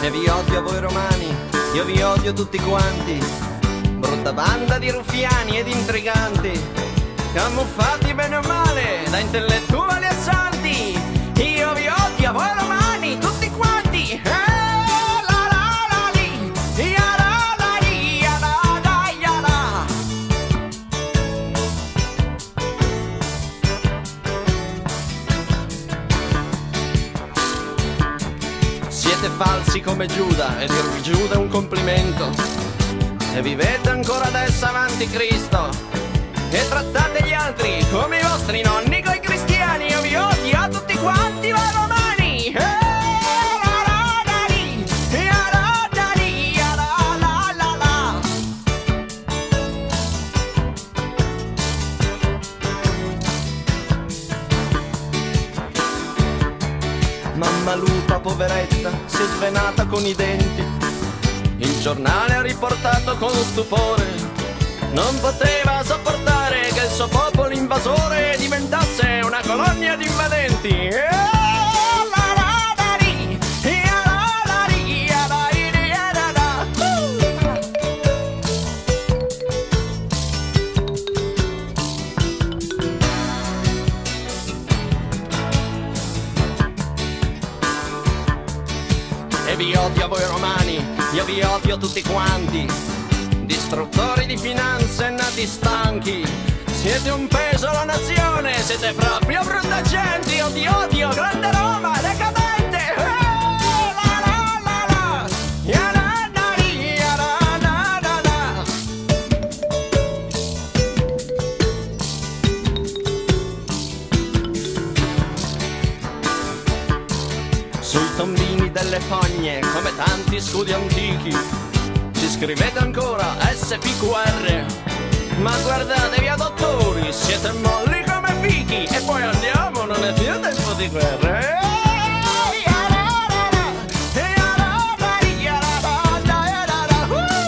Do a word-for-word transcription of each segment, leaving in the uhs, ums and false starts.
E vi odio a voi romani, io vi odio tutti quanti, brutta banda di ruffiani ed intriganti, camuffati bene o male da intellettuali e santi. Io vi odio a voi romani, tutti quanti. Eh, la la la li, ya la la li, ya la la ya la. Siete falsi come Giuda, e dir Giuda è un complimento. E vivete ancora adesso avanti Cristo, e trattate gli altri come i vostri nonni coi cristiani. Io vi odio a tutti quanti voi romani. Eh, la la la li, ya la la li, ya la la la la. Mamma lupa poveretta si è svenata con i denti, il giornale ha riportato con stupore, non poteva sopportare che il suo popolo invasore diventasse una colonia di invadenti. Eh, la la la ri, ya la la ri, ya la ri, ya la la. E vi odio a voi romani, io vi odio tutti quanti, distruttori di finanze nati stanchi. Siete un peso alla nazione, siete proprio brutta gente. Io ti odio, grande Roma, decadente. Eh, la la la la, ya la la li, ya la la la la. Sui tombini delle fogne, come tanti scudi antichi, ci scrivete ancora S P Q R. Ma guardatevi a dottori, siete molli come fichi. E poi andiamo, non è più tempo di guerra. Eh, ya la la la, ya la la li, ya la la la, ya la la.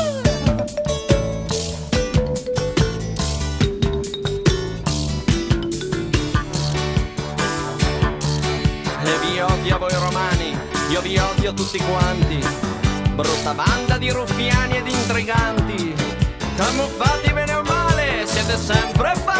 E vi odio a voi romani, io vi odio tutti quanti, brutta banda di ruffiani ed intriganti, camuffati bene o male, siete sempre